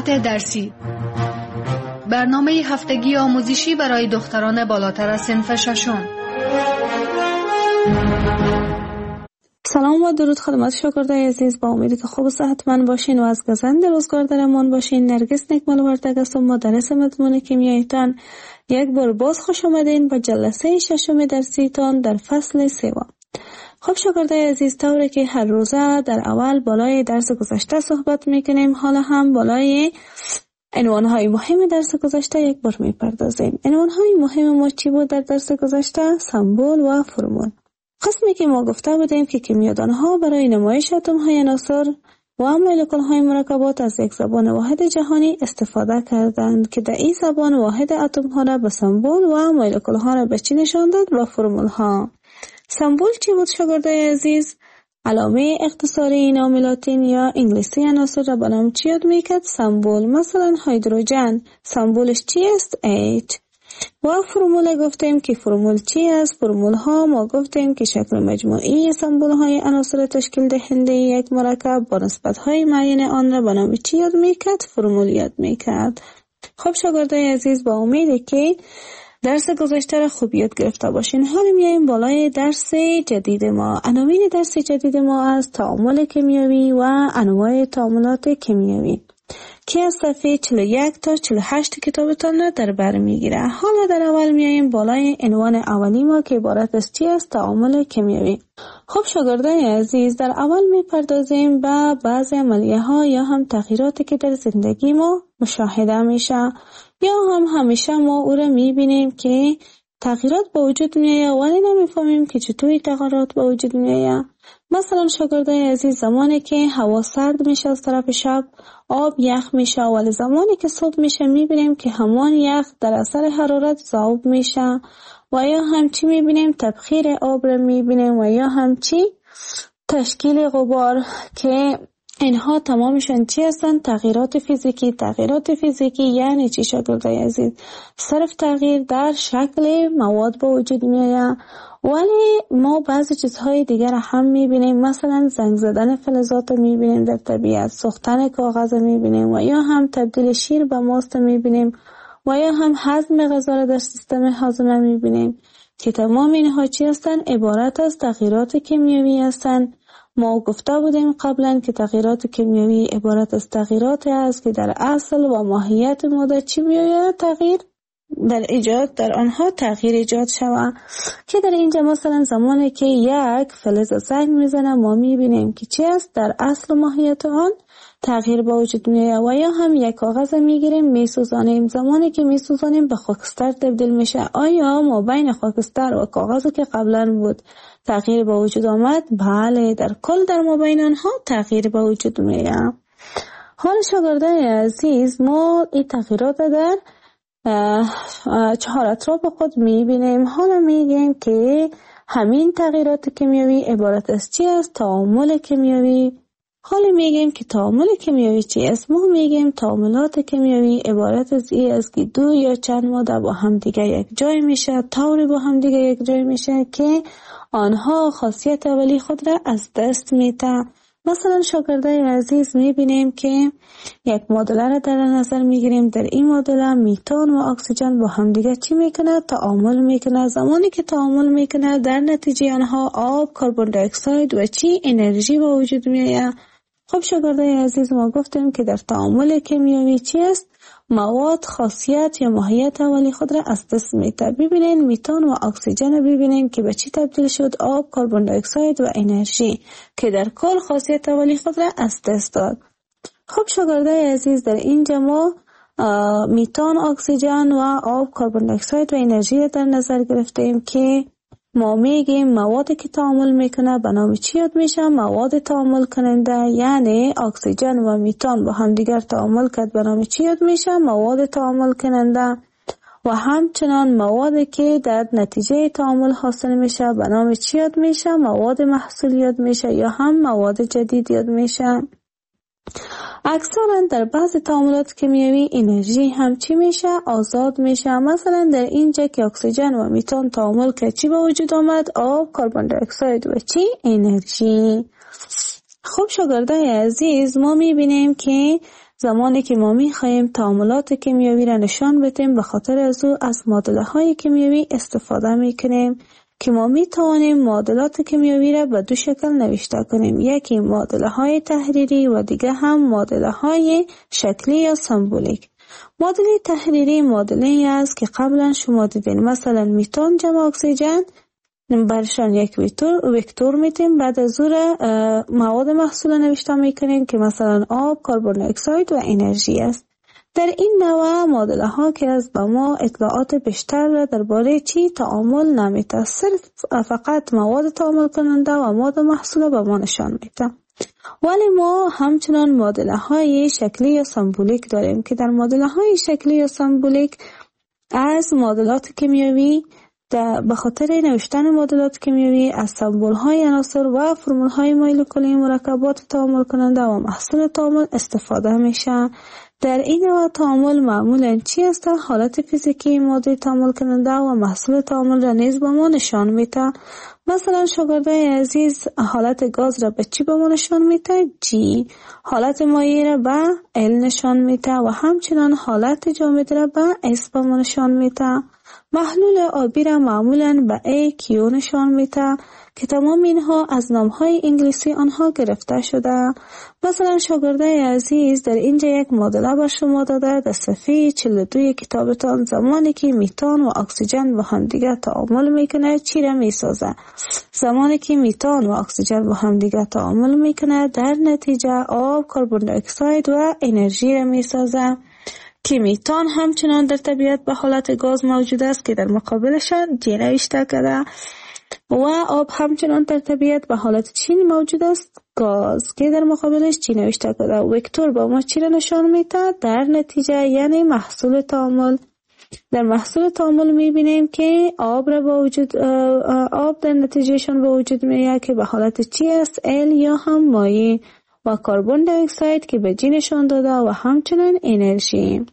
ساعت درسی، برنامه هفتگی آموزشی برای دختران بالاتر از صنف ششم. سلام و درود خدمت شاگردای عزیز، با امیدی که خوب و صحتمند باشین و از گزند روزگار در امان باشین. نرگس نکمال وردگ هستم، مدرس مضمون کیمیایتان. یک بار باز خوش آمدین به جلسه ششم درسیتان در فصل سوم. خب شاگردای عزیز، طوری که هر روزه در اول بالای درس گذشته صحبت میکنیم، حالا هم بالای عنوانهای مهم درس گذشته یک بار میپردازیم. عنوانهای مهم ما چی بود در درس گذشته؟ سمبل و فرمول. قسمی که ما گفته بودیم که کیمیادانها برای نمایش اتم‌های عناصر و مولکول‌های مرکبات از یک زبان واحد جهانی استفاده کردند که در این زبان واحد اتم‌ها را به سمبل و مولکول‌ها را به چی نشان داد؟ به فرمول‌ها. سمبل چی بود شاگردای عزیز؟ علامه اختصاری نام لاتین یا انگلیسی عناصر را به نام چی یاد میکرد؟ سمبل. مثلا هیدروژن سمبولش چی است؟ H. و فرمول گفتیم که فرمول چی است؟ فرمول ها ما گفتیم که شکل مجموعی سمبول های عناصر تشکیل دهنده یک مرکب با نسبت های معین آن را به نام چی یاد میکرد؟ فرمول یاد میکرد. خب شاگردای عزیز، با امیدی که درس گذشته را خوب یاد گرفته باشین. حالا میایم بالای درس جدید ما. عناوین درس جدید ما از تعامل کیمیایی و انواع تعاملات کیمیایی که از صفحه 41 تا 48 کتابتان را در بر میگیره. حالا در اول میایم بالای عنوان اولی ما که عبارت از چی است؟ تعامل کیمیایی. خب شاگردان عزیز، در اول میپردازیم به بعضی عملیه ها یا هم تغییراتی که در زندگی ما مشاهده میشه یا هم همیشه ما او را میبینیم که تغییرات به وجود میآید ولی نمیفهمیم که چطوری تغییرات به وجود میآید. مثلا شاگردای عزیز، زمانی که هوا سرد میشه از طرف شب آب یخ میشه، ولی زمانی که صبح میشه میبینیم که همان یخ در اثر حرارت ذوب میشه و یا همچی میبینیم تبخیر آب را میبینیم و یا همچی تشکیل غبار که اینها تمامشان چی هستن؟ تغییرات فیزیکی. تغییرات فیزیکی یعنی چی شاگردای عزیز؟ صرف تغییر در شکل مواد به وجود میآید، ولی ما بعضی چیزهای دیگر هم میبینیم. مثلا زنگ زدن فلزات میبینیم در طبیعت، سوختن کاغذ میبینیم و یا هم تبدیل شیر به ماست میبینیم و یا هم هضم غذا را در سیستم هاضمه میبینیم که تمام اینها چی هستن؟ عبارت از تغییرات کیمیایی هستند. ما گفته بودیم قبلا که تغییرات کیمیایی عبارت از تغییراتی است که در اصل و ماهیت ماده چی میآید؟ تغییر در ایجاد در آنها تغییر ایجاد شود. که در اینجا مثلا زمانی که یک فلز زنگ میزنه ما میبینیم که چی است؟ در اصل و ماهیت آن تغییر به وجود میآید. و یا هم یک کاغذ میگیریم میسوزانیم، زمانی که میسوزانیم به خاکستر تبدیل میشه. آیا ما بین خاکستر و کاغذی که قبلا بود تغییر به وجود آمد؟ بله، در کل در ما بین آنها تغییر به وجود میآید. حال شاگردان عزیز، ما این تغییرات در 4 اطراف خود میبینیم. حالا میگیم که همین تغییرات کیمیایی عبارت از چی است؟ تعامل کیمیایی. حالا میگیم که تعامل کیمیایی چی است؟ ما میگیم تعاملات کیمیایی عبارت از این است که دو یا چند ماده با هم دیگه یک جای میشه، طوری با هم دیگه یک جای میشه که آنها خاصیت اولی خود را از دست میده. مثلا شاگردای عزیز میبینیم که یک معادله را در نظر میگیریم. در این معادله میتان و اکسیژن با هم دیگه چی میکنه؟ تعامل میکنه. زمانی که تعامل میکنه در نتیجه آنها آب، کربن دی اکساید و چی؟ انرژی به وجود میآید. خب شاگردای عزیز، ما گفتیم که در تعامل کیمیایی چی است؟ مواد خاصیت یا ماهیت اولی خود را از دست میده. ببینین میتان و اکسیژن ببینین که به چی تبدیل شد؟ آب، کربن دی اکساید و انرژی که در کل خاصیت اولی خود را از دست داد. خب شاگردای عزیز، در اینجا ما میتان، اکسیژن و آب، کربن دی اکساید و انرژی در نظر گرفتیم که ما میگیم موادی که تعامل میکنه به نام چی یاد میشه؟ مواد تعامل کننده. یعنی اکسیژن و میتان با هم دیگر تعامل کرد به نام چی یاد میشه؟ مواد تعامل کننده. و همچنان موادی که در نتیجه تعامل حاصل میشه به نام چی یاد میشه؟ مواد محصول یاد میشه یا هم مواد جدید یاد میشه. اکثرا در بعض تعاملات کیمیایی انرژی هم چی میشه؟ آزاد میشه. مثلا در اینجا که اکسیژن و میتان تعامل که چی به وجود آمد؟ آب، کربن دی اکساید و چی؟ انرژی. خب شاگردای عزیز، ما میبینیم که زمانی که ما می‌خواهیم تعاملات کیمیایی را نشان بدیم، به خاطر از معادله‌های کیمیایی استفاده می‌کنیم که ما می‌توانیم معادلات کیمیایی را به دو شکل نوشته کنیم. یکی معادله‌های تحریری و دیگر هم معادله‌های شکلی یا سمبولیک. معادله تحریری معادله‌ای است که قبلا شما دیدین، مثلا میتان جمع اکسیژن برشان یک وکتور میتیم، بعد از اون مواد محصول نوشته میکنیم که مثلا آب، کربن دی اکساید و انرژی است. در این نوع معادله ها که از با ما اطلاعات بیشتر را درباره چی تعامل نمیده، صرف فقط مواد تعامل کننده و مواد محصول به ما نشان میده. ولی ما همچنان معادله های شکلی یا سمبولیک داریم که در معادله های شکلی یا سمبولیک از معادلات کیمیایی به خاطر نوشتن معادلات کیمیایی از سمبول های عناصر و فرمول های مولکولی مرکبات تعامل کننده و محصول تعامل استفاده میشه. در این نوع تعامل معمولاً چی است؟ حالت فیزیکی ماده تعامل کننده و محصول تعامل را نیز به ما نشان میده. مثلا شاگردای عزیز حالت گاز را به چی به ما نشان میده؟ G. حالت مایع را به L نشان میده و همچنان حالت جامد را به S به ما نشان میده. محلول آبی را معمولاً به AQ نشان میده که تمام اینها از نامهای انگلیسی آنها گرفته شده. مثلا شاگردای عزیز در اینجا یک معادله بر شما داده در صفحه 42 کتابتان، زمانی که میتان و اکسیژن با هم دیگر تعامل میکنه چی را میسازه؟ زمانی که میتان و اکسیژن با هم دیگر تعامل میکنه در نتیجه آب، کربن دی اکساید و انرژی را میسازه که میتان همچنان در طبیعت به حالت گاز موجود است که در مقابلشان G نوشته کرده و آب همچنان در طبیعت به حالت چی موجود است؟ گاز که در مقابلش چی نوشته کرده. وکتور با ما چی را نشان میده؟ در نتیجه یعنی محصول تعامل. در محصول تعامل میبینیم که آب در نتیجهشان به وجود میاد که به حالت چی است؟ L یا هم مایع و کربن دی اکساید که به G نشان داده و همچنان انرژی.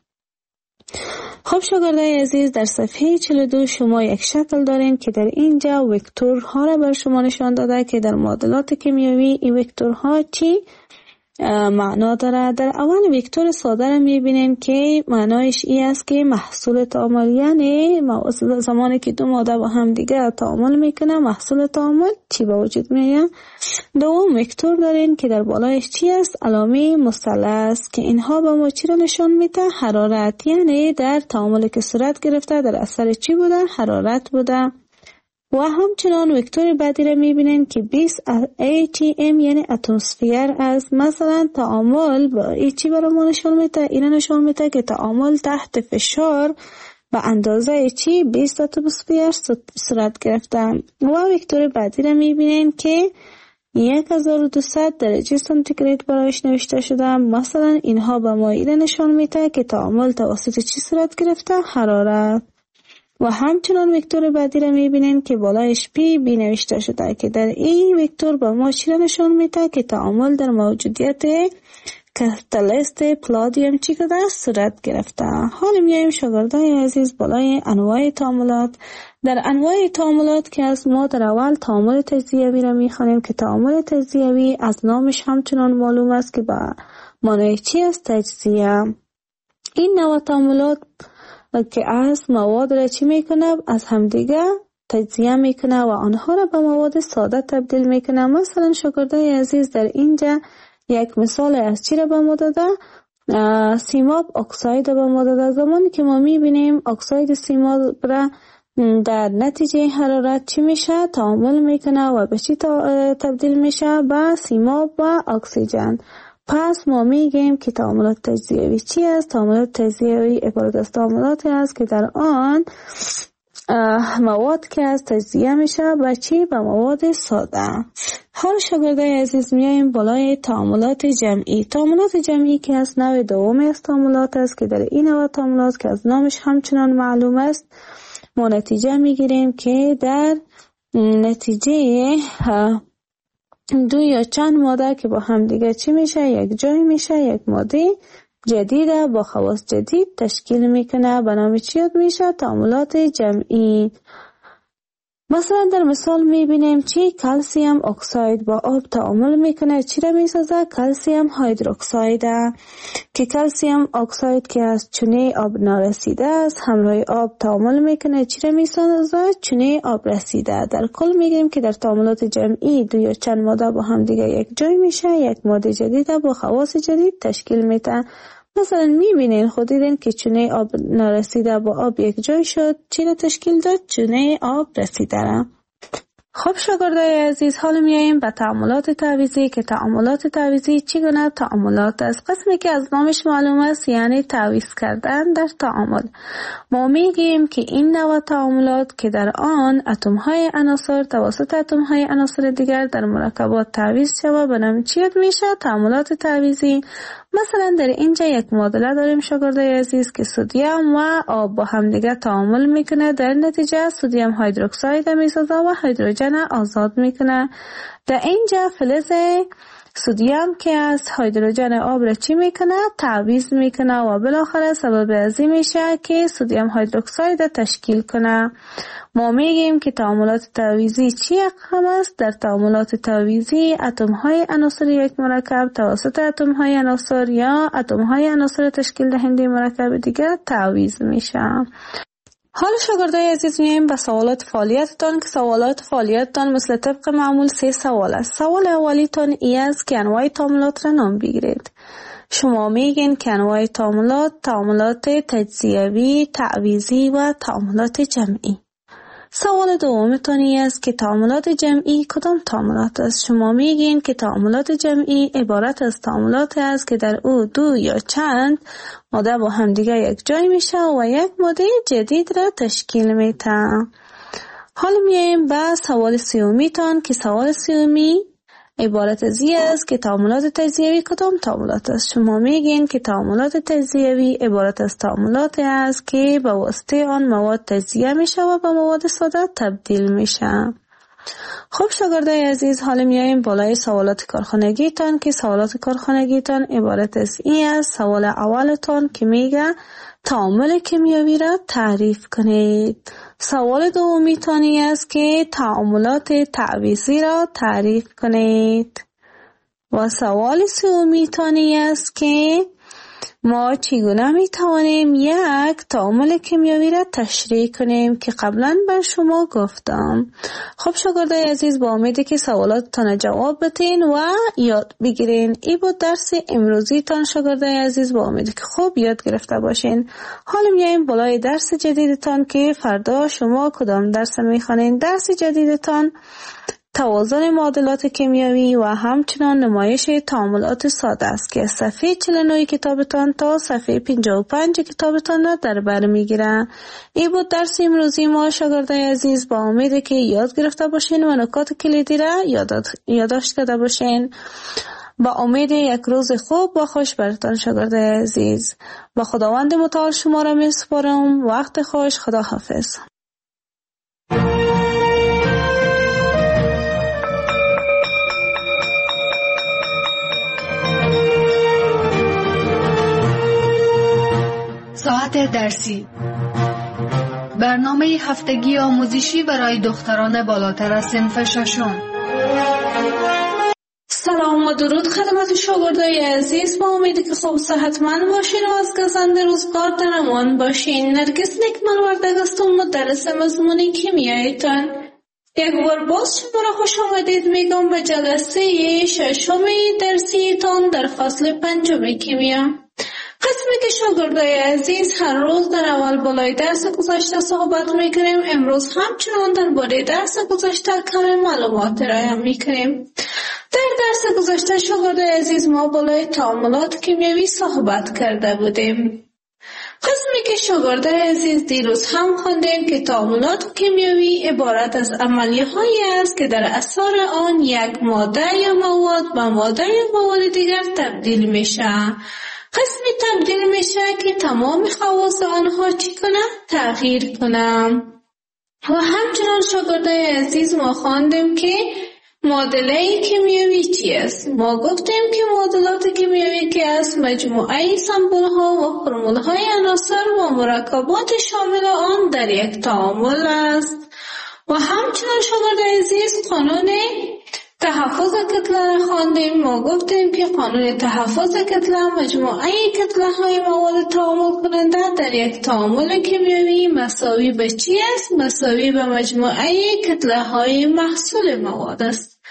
خب شاگردای عزیز در صفحه 42 شما یک شکل دارین که در اینجا وکتورها را بر شما نشان داده که در معادلات کیمیایی این وکتورها چی معنا داره. در اول وکتور ساده را میبینین که معنایش ای است که محصول تعامل، یعنی زمانی که دو ماده با هم دیگه تعامل میکنه محصول تعامل چی به وجود میاد. دوم وکتور دارین که در بالایش چی است؟ علامه مثلث که اینها به ما چی را نشان میده؟ حرارت، یعنی در تعاملی که صورت گرفته در اثر چی بوده؟ حرارت بوده. و همچنان وکتور بعدی را میبینین که 20 ATM یعنی اتمسفر است. مثلا تعامل با ای چی برای ما نشان میده؟ این نشان میده که تعامل تحت فشار به اندازه چی 20 اتمسفر صورت گرفته. و وکتور بعدی را میبینین که 1200 درجه سانتیگراد برایش نوشته شده. مثلا اینها به ما این نشان میده که تعامل توسط چی صورت گرفته؟ حرارت. و همچنان وکتور بعدی را میبینین که بالایش پی بی نوشته شده که در این وکتور به ما چی را نشان میده که تعامل در موجودیت کاتالیست پلادیم چی کده صورت گرفته. حالا میایم شاگردای عزیز بالای انواع تعاملات. در انواع تعاملات که از ما در اول تعامل تجزیوی را میخوانیم که تعامل تجزیوی از نامش همچنان معلوم است که با معنای چی است؟ تجزیه. این نوع تعاملات که از مواد را چی میکنه؟ از همدیگه تجزیه میکنه و آنها را به مواد ساده تبدیل میکنه. مثلا شاگردای عزیز در اینجا یک مثال از چی را به ما داده؟ سیماب اکساید به ما داده. زمانی که ما میبینیم اکساید سیماب را در نتیجه حرارت چی میشه؟ تعامل میکنه و به چی تبدیل میشه؟ به سیماب و اکسیژن. پس ما میگیم که تعاملات تجزیوی چی است؟ تعاملات تجزیوی عبارت از تعاملاتی است که در آن مواد که از تجزیه میشه به چی؟ به مواد ساده. حالا شاگردای عزیز میایم بالای تعاملات جمعی. تعاملات جمعی که از نوع دومی از تعاملات است که در این نوع تعاملات که از نامش همچنان معلوم است ما نتیجه میگیریم که در نتیجه دو یا چند ماده که با هم دیگه چی میشه؟ یک جای میشه، یک ماده جدیده با خواص جدید تشکیل میکنه. به نام چی یاد میشه؟ تعاملات جمعی. مثلا در مثال میبینیم چی کلسیم اکساید با آب تعامل میکنه، چی را میسازه؟ کلسیم هیدروکساید که کلسیم اکساید که از چونه آب نارسیده است همراه آب تعامل میکنه، چی را میسازه؟ چونه آب رسیده. در کل میگیم که در تعاملات جمعی دو یا چند ماده با هم دیگه یک جای میشه، یک ماده جدید با خواص جدید تشکیل میده. مثلا میبینین خود دیدین که چونه آب نارسیده با آب یک جای شد، چی را تشکیل داد؟ چونه آب رسیده را. خب شاگردای عزیز، حالا میاییم به تعاملات تعویضی که تعاملات تعویضی چگونه تعاملات است. قسمی که از نامش معلوم است یعنی تعویض کردن در تعامل. ما میگیم که این نوع تعاملات که در آن اتم‌های عناصر توسط اتم‌های عناصر دیگر در مرکبات تعویض شود به نام چی میشه؟ تعاملات تعویضی. مثلا در اینجا یک معادله داریم شاگردای عزیز که سدیم و آب با هم دیگه تعامل میکنه، در نتیجه سدیم هیدروکساید میسازه و هیدروژن آزاد میکنه. در اینجا فلز سدیم که از هیدروژن آب را چی میکنه؟ تعویض میکنه و بالاخره سبب ازی میشه که سدیم هیدروکساید تشکیل کنه. ما میگیم که تعاملات تعویضی چی اقسام است؟ در تعاملات تعویضی اتم‌های عناصر یک مرکب توسط اتم‌های عناصر یا اتم‌های عناصر تشکیل دهنده مرکب دیگر تعویض میشه. حالا شاگردای عزیز میایم به سوالات فعالیتتان که سوالات فعالیتتان مثل طبق معمول 3 سوال است. سوال اولیتان ای است که انواع تعاملات را نام بگیرید. شما میگین که انواع تعاملات تجزیوی، تعویضی و تعاملات جمعی. سوال دومتان است که تعاملات جمعی کدام تعاملات است؟ شما میگین که تعاملات جمعی عبارت از تعاملات است که در او دو یا چند ماده با هم دیگه یک جای میشه و یک ماده جدید را تشکیل میده. حالا میایم به سوال سومیتان که سوال سومی عبارت از این است که تعاملات تجزیوی کدام تعاملات است؟ شما میگین که تعاملات تجزیوی عبارت از تعاملات است که به واسطه آن مواد تجزیه میشه و به مواد ساده تبدیل میشه. خب شاگردای عزیز، حالا میایم بالای سوالات کارخانگیتان که سوالات کارخانگیتان عبارت از این است. سوال اولتان که میگه تعامل کیمیایی را تعریف کنید. سوال دومیتان است که تعاملات تعویضی را تعریف کنید. و سوال سومیتان است که ما چگونه می توانیم یک تعامل کیمیایی را تشریح کنیم که قبلا بر شما گفتم. خب شاگردای عزیز، با امیدی که سوالاتتان جواب بدین و یاد بگیرین. ای بود درس امروزی تان شاگردای عزیز، با امیدی که خوب یاد گرفته باشین. حالا میایم بالای درس جدیدتان که فردا شما کدام درس میخوانین. درس جدیدتان توازن معادلات کیمیایی و همچنان نمایش تعاملات ساده است که صفحه 49 کتابتان تا صفحه 55 کتابتان را در بر میگیره. این بود درس امروزی ما شاگردای عزیز، با امید که یاد گرفته باشین و نکات کلیدی را یادداشت کرده باشین. با امید یک روز خوب و خوش براتان شاگردای عزیز. با خداوند متعال شما را میسپارم. وقت خوش. خدا حافظ. ساعت درسی، برنامه هفتگی آموزشی برای دختران بالاتر از صنف ششم. سلام و درود خدمت شاگردای عزیز، با امیدی که خوب صحتمند باشین و از گزنده روزگار در امان باشین. نرگس نکمل وردگستم، مدرس مضمون کیمیایتان. یک بار باز شما را خوش آمدید میگم به جلسه ششم درسیتان در فصل 5 کیمیا. قسمی که شاگردای عزیز هر روز در اول بالای درس گذشته صحبت میکنیم، امروز همچنان درباره درس گذشته کمی معلومات ارائه میکنیم. در درس گذشته شاگردای عزیز ما بالای تعاملات کیمیایی صحبت کرده بودیم. قسمی که شاگردای عزیز دیروز هم خوندیم که تعاملات کیمیایی عبارت از عملیه‌هایی است که در اثر آن یک ماده یا مواد به ماده یا مواد دیگر تبدیل میشه. قسمی تبدیل میشه که تمام خواص آنها چی کنه؟ تغییر کنه. و همچنان شاگردای عزیز ما خواندیم که معادله کیمیایی چی است؟ ما گفتیم که معادلات کیمیایی که است مجموعه سمبل ها و فرمول های عناصر و مرکبات شامل آن در یک تعامل است. و همچنان شاگرد عزیز قانون تحفظ کتله را خواندیم. ما گفتیم که قانون تحفظ کتله مجموعه کتله های مواد تعامل کننده در یک تعامل کیمیایی مساوی به چی است؟ مساوی به مجموعه کتله های محصول مواد است.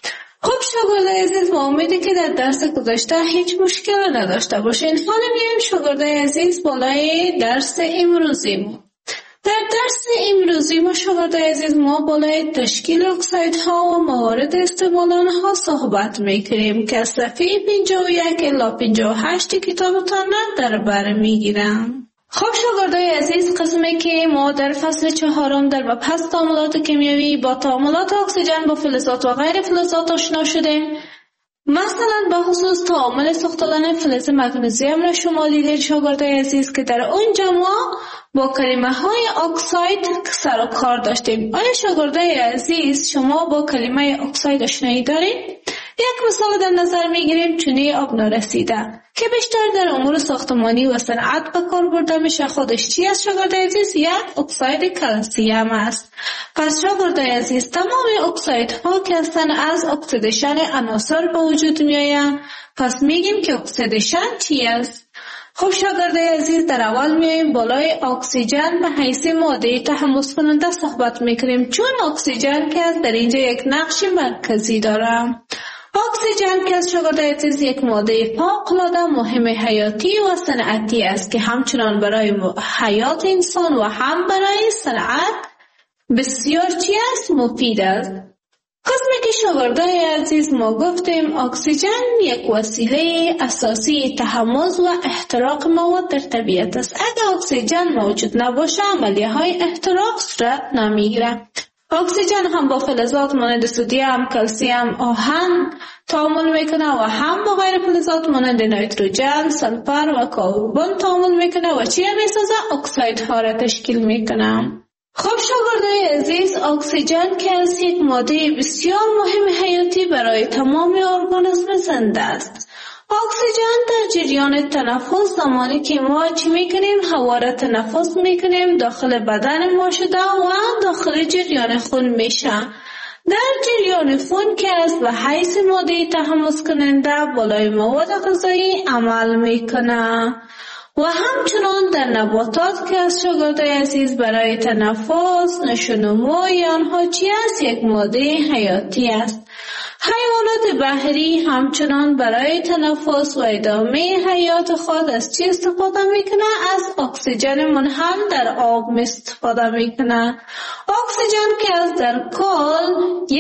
خب شاگرد عزیز، ما امیدی که در درس گذشته هیچ مشکل نداشته باشین. حالا میایم شاگرد عزیز بالای درس امروزی ما. در درس امروزی ما شاگرد عزیز ما بالای تشکیل اکسایدها و موارد استعمال آنها صحبت میکنیم که از صفحه 51 الی 58 کتابتان در بر میگیرم. خب شاگردای عزیز، قسمی که ما در فصل 4 در مبحث تعاملات کیمیایی با تعاملات اکسیژن با فلزات و غیر فلزات آشنا شدیم. مثلا به خصوص تعامل ساختن فلز مگنیزیم را شما دیدید شاگردای عزیز که در اونجا ما با کلمه های اکساید سر و کار داشتیم. آیا شاگردای عزیز شما با کلمه اکساید آشنایی دارید؟ یک مثال در نظر میگیریم، چونه آب نارسیده که بیشتر در امور ساختمانی و صنعت به کار برده میشه. خودش چی است شاگردای عزیز؟ یک اکساید کلسیم است. پس شاگردای عزیز تمام اکسایدها که هستند از اکسیدیشن عناصر به وجود میآیند. پس میگیم که اکسیدیشن چی است؟ خب شاگردای عزیز، در اول میایم بالای اکسیژن به حیث ماده تحمض کننده صحبت میکنیم، چون اکسیژن که در اینجا یک نقش مرکزی داره. اکسیژن که از شاگردای عزیز یک ماده فوق‌العاده مهم حیاتی و صنعتی است که همچنان برای حیات انسان و هم برای صنعت بسیار چی است؟ مفید است. قسمی که شاگردای عزیز ما گفتیم اکسیژن یک وسیله اساسی تحمض و احتراق مواد در طبیعت است. اگر اکسیژن موجود نباشه عملیه های احتراق صورت نمیگیره. اکسیژن هم با فلزات مانند سدیم، کلسیم، آهن تعامل میکنه و هم با غیر فلزات مانند نیتروژن، سلفر و کربن تعامل میکنه و چی میسازه؟ اکسایدها را تشکیل میکنه. خب شاگردای عزیز، اکسیژن که از یک ماده بسیار مهم حیاتی برای تمام ارگانیسم زنده است. اکسیژن در جریان تنفس زمانی که ما چی میکنیم؟ هوا را تنفس میکنیم داخل بدن ما شده و داخل جریان خون میشه. در جریان خون که از به حیث ماده تحمض کننده بالای مواد غذایی عمل میکنه و همچنان در نباتات که از شاگردای عزیز برای تنفس نشونموی آنها چی است؟ یک ماده حیاتی است. حیوانات بحری همچنان برای تنفس و ادامه حیات خود از چی استفاده میکنه؟ از اکسیژن منحل در آب استفاده میکنه. اکسیژن که از در کل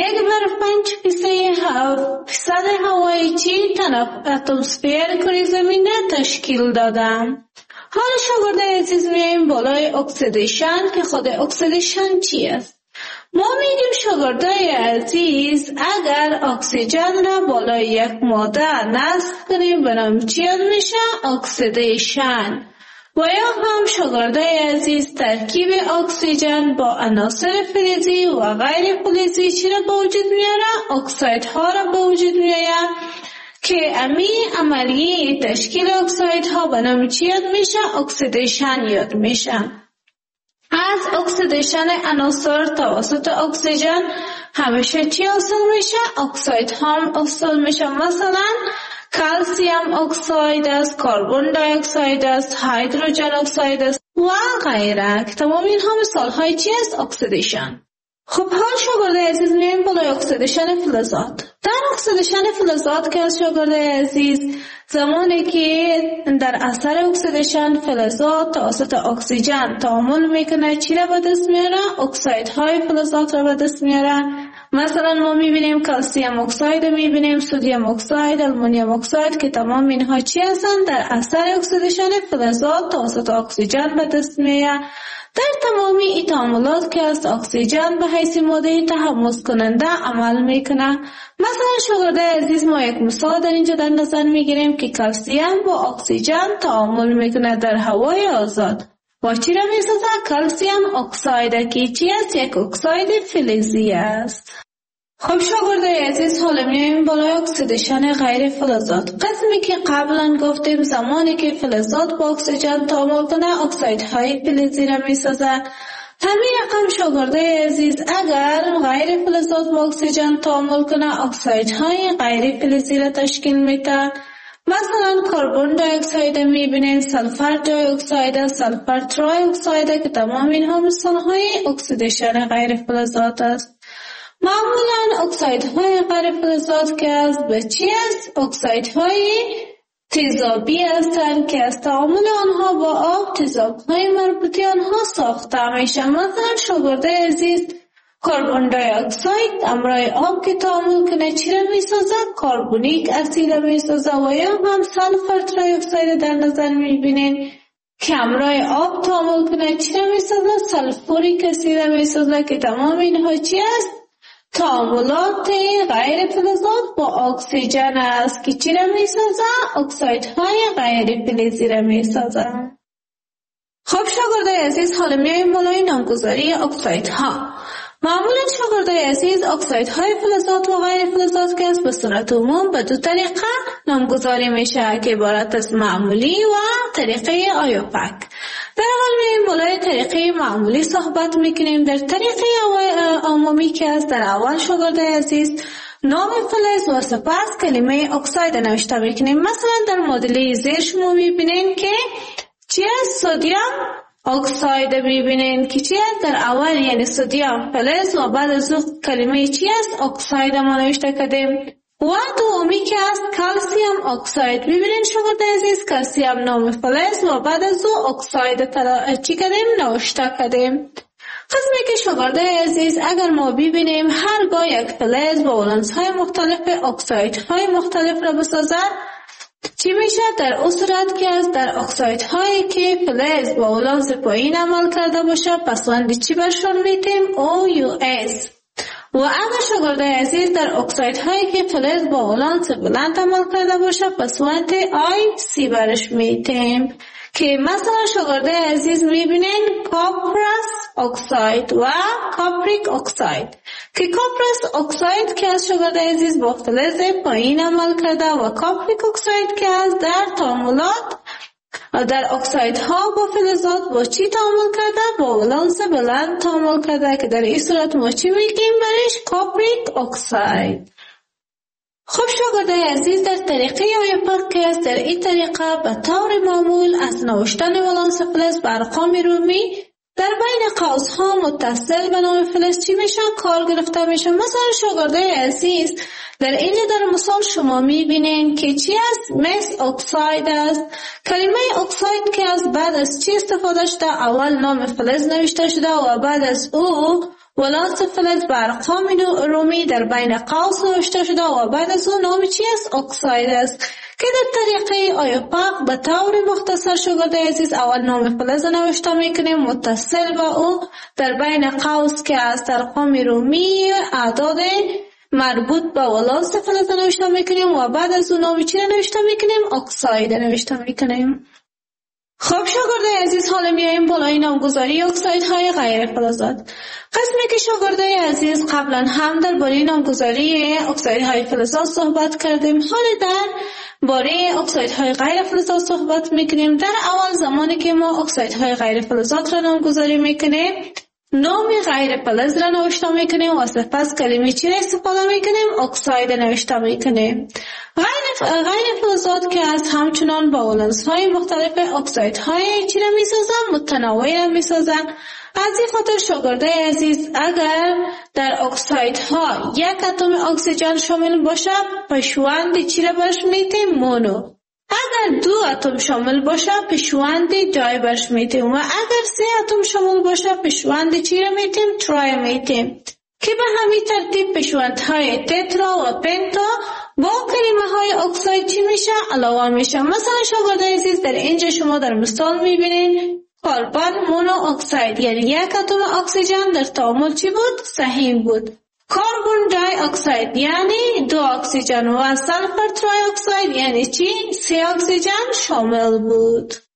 1/5% هوای چی اتمسفر کره زمین تشکیل داده. حالا شاگردای عزیز میایم بالای اکسیدیشن که خود اکسیدیشن چی است؟ ما میگیم شاگردای عزیز اگر اکسیژن را بالای یک ماده نصب کنیم برام چی میشه؟ اکسیدیشن. و یا هم شاگردای عزیز ترکیب اکسیژن با عناصر فلزی و غیر فلزی چی را به وجود میاره؟ اکسایدها را به وجود میاره که امی عملیه تشکیل اکسایدها به نام چی یاد میشه؟ اکسیدیشن یاد میشه. از اکسیدیشن عناصر توسط اکسیژن همیشه چی حاصل میشه؟ اکساید هم حاصل میشه. مثلا کلسیم اکساید است، کربن دی اکساید است، هیدروژن اکساید است و غیره. تمام اینها مثال های چی است؟ اکسیدیشن. خب حال شاگردای عزیز میایم بالای اکسیدیشن فلزات. در اکسیدیشن فلزات که از شاگردای عزیز زمانی که در اثر اکسیدیشن فلزات توسط اکسیژن تعامل میکنه چی را به دست میاره؟ اکسایدهای فلزات را به دست میاره. مثلا ما میبینیم کلسیم اکساید، میبینیم سدیم اکساید، آلومینیوم اکساید که تمام اینها چی هستند؟ در اثر اکسیدیشن فلزات توسط اکسیژن به دست میاره. در تمامی این تعاملات که از اکسیژن به حیث ماده تحمض کننده عمل میکنه. مثلا شاگردای عزیز ما یک مثال در اینجا در نظر میگیریم که کلسیم با اکسیژن تعامل میکنه در هوای آزاد و چی را میسازه؟ کلسیم اکساید که چی است؟ یک اکساید فلزی است. خب شاگردای عزیز حالا میایم بالای اکسیدیشن غیر فلزات. قسمی که قبلا گفتیم زمانی که فلزات با اکسیژن تعامل کنه اکسایدهای فلزی را میسازه. همین رقم شاگردای عزیز اگر غیر فلزات با اکسیژن تعامل کنه اکسایدهای غیر فلزی را تشکیل میده. مثلا کربن دی اکساید میبینین، سلفر دی اکساید، سلفر تری اکساید که تمام اینها مثالهای اکسیدیشن غیر فلزات است. معمولا اکسایدهای غیر فلزات که از به چی است؟ اکسایدهای تیزابی هستند که از تعامل آنها با آب تیزابهای مربوطی آنها ساخته میشه. مثلا شاگرد عزیز کربن دی اکساید همراه آب که تعامل کنه چی را میسازه؟ کربونیک اسید میسازه. و یا هم سلفر تری اکساید در نظر میبینین که همراه آب تعامل کنه چی را میسازه؟ سلفوریک اسید میسازه که تمام اینها چی است؟ تعاملات غیر فلزات با اکسیژن است که چی را میسازه؟ اکسایدهای غیر فلزی را میسازه. خب شاگردای عزیز حالا میایم بالای نامگذاری اکسایدها. معمولا شاگردای عزیز اکسایدهای فلزات و غیر فلزات که است به صورت عموم به دو طریقه نامگذاری میشه که عبارت از معمولی و طریقه آیوپک. در اول میایم بالای طریقه معمولی صحبت میکنیم. در طریقه عمومی که است در اول شاگردای عزیز نام فلز و سپس کلمه اکساید نوشته میکنیم. مثلا در مدل زیر شما میبینین که چی است؟ سدیم اکساید میبینین که چی است؟ در اول یعنی سدیم فلز و بعد از اون کلمه چی است؟ اکساید ما نوشته کردیم. و دومی که است کلسیم اکساید. ببینین شاگرد عزیز کلسیم نام فلز و بعد از او اکساید چی کردیم؟ نوشته کردیم. قسمی که شاگرد عزیز اگر ما ببینیم هرگاه یک فلز با ولانس های مختلف اکساید های مختلف را بسازد چی میشه؟ در اون صورت که از در اکساید هایی که فلز با ولانس پایین عمل کرده باشه پسوند چی برشون میتیم؟ OUS. و اگر شاگرد عزیز در اکساید هایی که فلز با ولانس بلند عمل کرده باشه پسوند IC برش میتیم که مثلا شاگرد عزیز میبینین کپرس اکساید و کاپریک اکساید که کپرس اکساید که از شاگرد عزیز با فلز پایین عمل کرده و کاپریک اکساید که از در تعاملات در اکسایدها با فلزات با چی تعامل کرده؟ با ولانس بلند تعامل کرده که در این صورت ما چی میگیم برش؟ کاپریک اکساید. خب شاگردای عزیز در طریقه آیوپک که است در این طریقه به طور معمول از نوشتن ولانس فلز به ارقام رومی در بین قوس‌ها متصل به نام فلز چی میشه؟ کار گرفته میشه. مثلا شاگردای عزیز در اینجا در مثال شما میبینین که چی است؟ مس اکساید است. کلمه اکساید که از بعد از چی استفاده شده؟ اول نام فلز نوشته شده و بعد از او ولانس فلز به ارقام رومی در بین قوس نوشته شده و بعد از او نام چی است؟ اکساید است که در طریقه آیوپک به طور مختصر شاگرد عزیز اول نام فلز نوشته میکنیم متصل به او در بین قوس که از ارقام رومی اعداد مربوط به ولانس فلز نوشته میکنیم و بعد از اون نام چی نوشته میکنیم؟ اکساید نوشته میکنیم. خب شاگردای عزیز حالا میاییم بالای نامگذاری اکسایدهای غیر فلزات. قسمی که شاگردای عزیز قبلا هم در باره نامگذاری اکسایدهای فلزات صحبت کردیم، حالا در باره اکسایدهای غیر فلزات صحبت میکنیم. در اول زمانی که ما اکسایدهای غیر فلزات را نامگذاری میکنیم نام غیر فلز را نوشته میکنیم و سپس کلمه چی را استفاده میکنیم؟ اکساید نوشته میکنیم. غیر فلزات که از همچنان با ولانس های مختلف اکسایدهای چی را میسازن؟ متنوع را میسازن. از این خاطر شاگردای عزیز اگر در اکسایدها یک اتم اکسیژن شامل باشه پشوند چی را برش میتیم؟ مونو. اگر دو اتم شامل باشه پشوند دای برش میتیم و اگر سه اتم شامل باشه پشوند چی را میتیم؟ ترای میتیم که به همین ترتیب پشوندهای تترا و پنتا با کلمه های اکساید چی میشه؟ علاوه میشه. مثلا شاگردای عزیز در اینجا شما در مثال میبینین کربن مونو اکساید یعنی یک اتم اکسیژن در تعامل چی بود؟ سهیم بود. کربن دی اکساید یعنی دو اکسیژن و سلفر تری اکساید یعنی چی؟ سه اکسیژن شامل بود.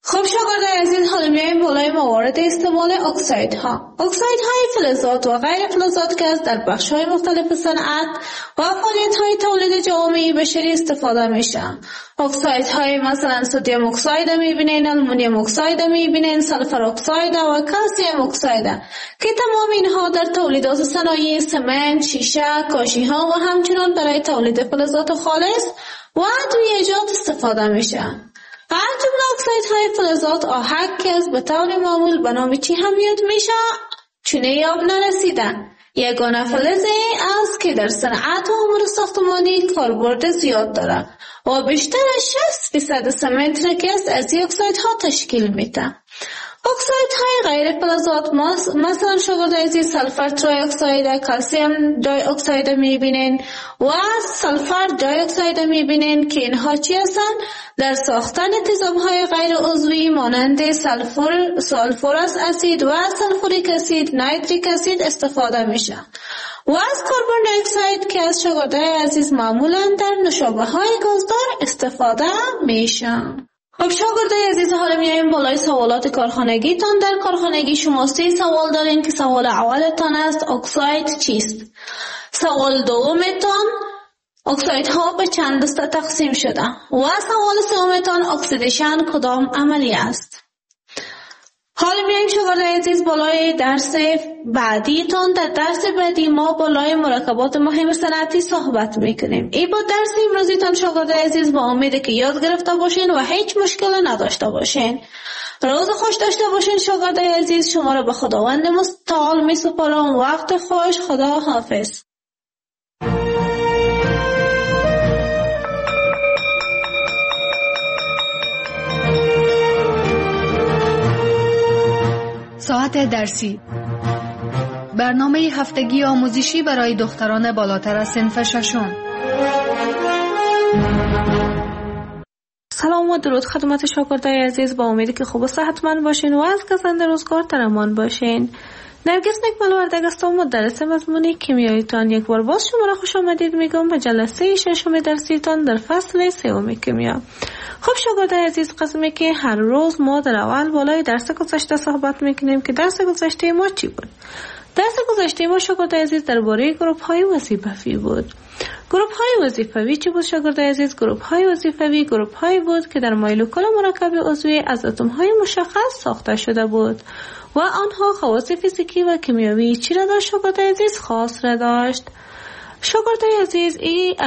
خب شاگردان عزیز، حالا میایم بالای موارد استعمال اکسایدها. اکسایدهای فلزات و غیر فلزات که از در بخش‌های مختلف صنعت و فعالیت‌های تولید جوامع بشری استفاده میشن. اکسایدهای مثلا سدیم اکساید میبینین، آلومینیوم اکساید میبینین، سلفر اکساید و کلسیم اکساید که تمام اینها در تولیدات صنایع سمنت، شیشه، کاشی‌ها و همچنین برای تولید فلزات خالص و ادویه‌جات استفاده میشن. از جمله اکسایدهای فلزات آهک که از به طور معمول به نام چی هم یاد میشه چونه یاب نرسیدن. یگانه فلزی است که در صنعت و امور ساختمانی کاربرد زیاد داره و بیشتر از 60% سمنت نکست از این اکسایدها تشکیل میده. اکسایدهای غیر فلزات مثلا شاگرد عزیز سلفر تری اکساید، کلسیم دی اکساید میبینین و سلفر دی اکساید میبینین که اینها چی هستن؟ در ساختن تیزابهای غیر عضوی مانند سلفورس اسید و سلفوریک اسید، نایتریک اسید استفاده میشه. و از کربن دی اکساید که از شاگرد عزیز معمولا در نوشابه‌های گازدار استفاده میشه. خب شاگردای عزیز، حالا میایم بالای سوالات کارخانگیتان. در کارخانگی شما 3 سوال دارین که سوال اولتان است اکساید چیست؟ سوال دومتان اکسایدها به چند دسته تقسیم شده و سوال سومتان اکسیدیشن کدام عملی است؟ حالا میایم شاگردای عزیز بالای درس بعدیتان. در درس بعدی ما بالای مرکبات مهم صنعتی صحبت میکنیم. این با درس امروزیتان شاگردای عزیز با امید که یاد گرفته باشین و هیچ مشکل نداشته باشین. روز خوش داشته باشین شاگردای عزیز. شما را به خداوند متعال میسپارم. وقت خوش. خدا حافظ. ساعت درسی، برنامه هفتگی آموزشی برای دختران بالاتر از صنف ششم. سلام و درود خدمت شاگردای عزیز. با امیدی که خوب و صحتمند باشین و از گزنده روزگار در امان باشین. نرگس نکمل وردگ هستم، مدرس مضمون کیمیاییتان. یک بار باز شما را خوش آمدید میگم به جلسه ششم درسیتان در فصل 3 کیمیا. خب شاگردای عزیز، قسمی که هر روز ما در اول بالای درس گذشته صحبت میکنیم که درس گذشته ما چی بود؟ درس گذشته ما شاگردای عزیز درباره گروپ های وظیفوی بود. گروپ های وظیفوی چی بود شاگردای عزیز؟ گروپ های وظیفوی گروپ هایی بود که در مولکول مرکب عضوی از اتم های مشخص ساخته شده بود و آنها خواص فیزیکی و کیمیایی چی را داشت شاگردای عزیز؟ خاص را داشت. شاگردای عزیز،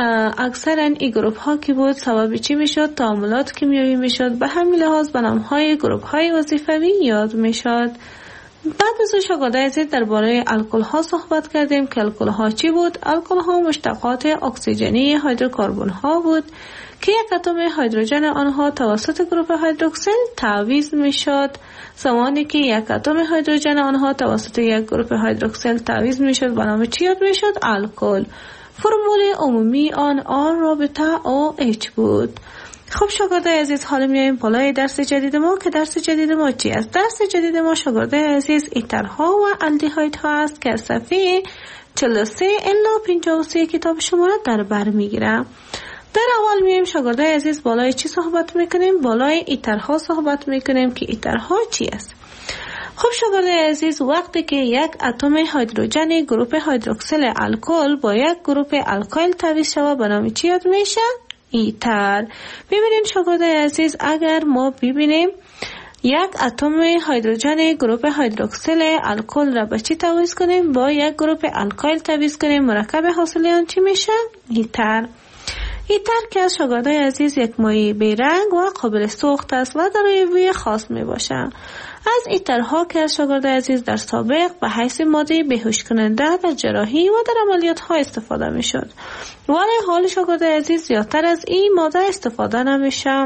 اکثرا این گروپ ها کی بود؟ سبب چی میشد؟ تعاملات کیمیایی میشد. به همین لحاظ به نام های گروپ های وظیفوی یاد میشد. بعد از شاگردای عزیز درباره الکل ها صحبت کردیم که الکل ها چی بود؟ الکل ها مشتقات اکسیژنی هیدروکربن ها بود که یک اتم هیدروژن آنها توسط گروپ هیدروکسیل تعویض میشد. زمانی که یک اتم هیدروژن آنها توسط یک گروپ هیدروکسیل تعویض میشد به نام چی یاد میشد؟ الکل. فرمول عمومی آن رابطه OH بود. خب شاگردای عزیز، حالا میایم بالای درس جدید ما که درس جدید ما چی است؟ درس جدید ما شاگردای عزیز ایترها و الدیهایدها است که از صفحه 43 الی 53 کتاب شما را در بر میگیرم. در اول میایم شاگردای عزیز بالای چی صحبت میکنیم؟ بالای ایترها صحبت میکنیم که ایترها چی است؟ خب شاگردای عزیز، وقتی که یک اتم هیدروژن گروپ هیدروکسیل الکل با یک گروپ الکایل تعویض شود به نام چی یاد میشه؟ ایتر. ببینیم شاگردای عزیز، اگر ما ببینیم یک اتم هیدروژن گروپ هیدروکسیل الکل را به چی تعویض کنیم؟ با یک گروپ الکایل تعویض کنیم، مرکب حاصل آن چی میشه؟ ایتر. ایتر که از شاگردای عزیز یک مایع بیرنگ و قابل سوخت است و دارای بوی خاص می باشه. از ایترها که از شاگردای عزیز در سابق به حیث ماده بیهوش کننده در جراحی و در عملیات ها استفاده می شد، ولی حال شاگردای عزیز زیادتر از این ماده استفاده نمیشه.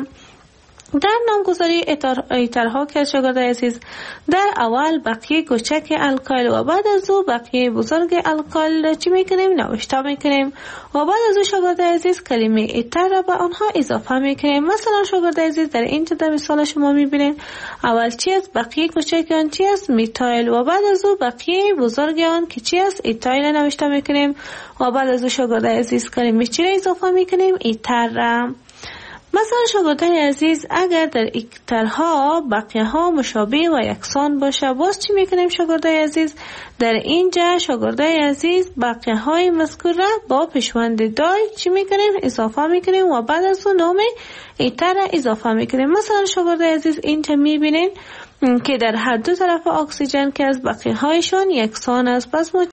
در نامگذاری ایترها که شاگردای عزیز در اول بقیه کوچک الکایل و بعد از او بقیه بزرگ الکایل چی میکنیم؟ نوشته میکنیم و بعد از او شاگردای عزیز کلمه ایتر را به آنها اضافه میکنیم. مثلا شاگردای عزیز در اینجا در مثال شما میبینیم اول چی است؟ بقیه کوچک آن چی است؟ میتایل و بعد از او بقیه بزرگ آن که چی است؟ ایتایل نوشته میکنیم و بعد از او شاگردای عزیز کلمه چی را اضافه میکنیم؟ ایتر را. مثلا شاگردای عزیز اگر در ایکترها بقیه ها مشابه و یکسان باشه، باز چی میکنیم شاگردای عزیز؟ در اینجا شاگردای عزیز بقیه های مذکور را با پیشوند دای چی میکنیم؟ اضافه میکنیم و بعد از اون نام ایتر را اضافه میکنیم. مثلا شاگردای عزیز اینجا میبینین که در هر دو طرف اکسیژن که از بقیه هایشان یکسان است. پس